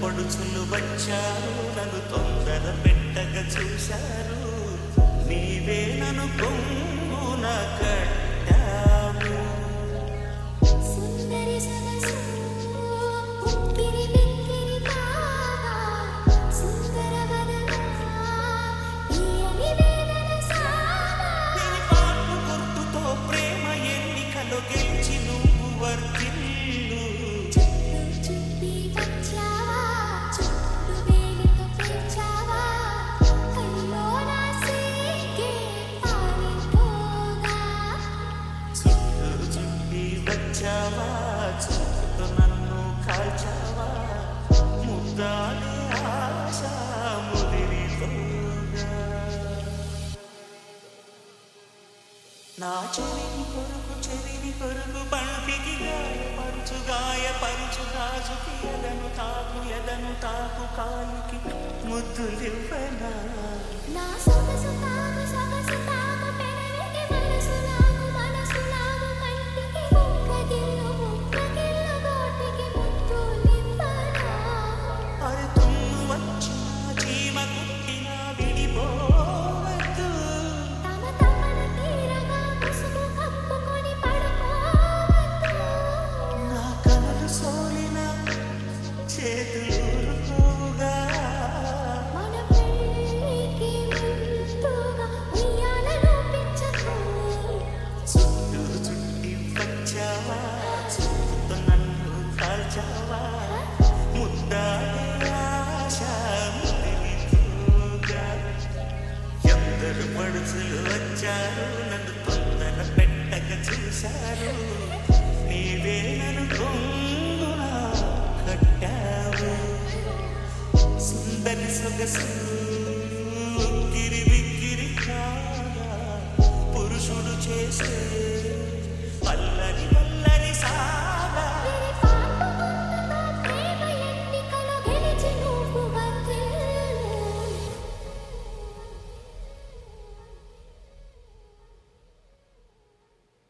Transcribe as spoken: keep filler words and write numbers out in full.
పడుచులు వచ్చారు, నన్ను తొందర పెట్టగా చూశారు. నీవే నన్ను కొంగున కట్టావు. సుందరి సరసు ఉక్కిరి బిక్కిరి కావా, సుందర వదనా తీయని వేదన సావా. నీ పాటు గుర్తుతో ప్రేమ ఎన్నికలో గెలిచి నువ్వు వర్ధిల్లు. చుట్టూ చుట్టి వచ్చావా, చుట్టూ వేలితో పెంచావా, కల్లో నా సిగ్గే పారిపోగా. చుట్టూ చుట్టి వచ్చావా, చుట్టూ నన్ను కాల్చావా, ముద్దాడే ఆశ ముదిరిపోగా. నా చెవిని కొరుకు చెవిని కొరుకు పంటికి గాయపరుచు గాయపరుచు గాజుకి ఎదను తాకు ఎదను తాకు కాలుకి ముద్దులివ్వనా. నా సొగసు తాగు సొగసు తాగు పెనవిటి మనసు లాగు మనసు లాగు కంటికి ముక్కగిల్లు ముక్కగిల్లు గోటికి ముద్దులివ్వనా. అరే తుమ్ము వచ్చిన చీమ కుట్టిన విడిపోవద్దు. తమ తమన తీరగా ముసుగు కప్పుకొని పడుకోవద్దు. నా కనులు సోలిన చేతులుగా మన పెళ్ళికి ముందుగా ఉయ్యాలలో పెంచకు. చుట్టూ చుట్టి వచ్చావా, చుట్టూ నన్ను కాల్చావా, ముద్దాడే ఆశ ముదిరిపోగా. ఎందరు పడుచులు వచ్చారు, నన్ను తొందర పెట్టక చూశారు. నీవే నన్ను కొంగున కట్టావు. సుందరి సొగసు ఉక్కిరి బిక్కిరి కాగా పురుషుడు చేసే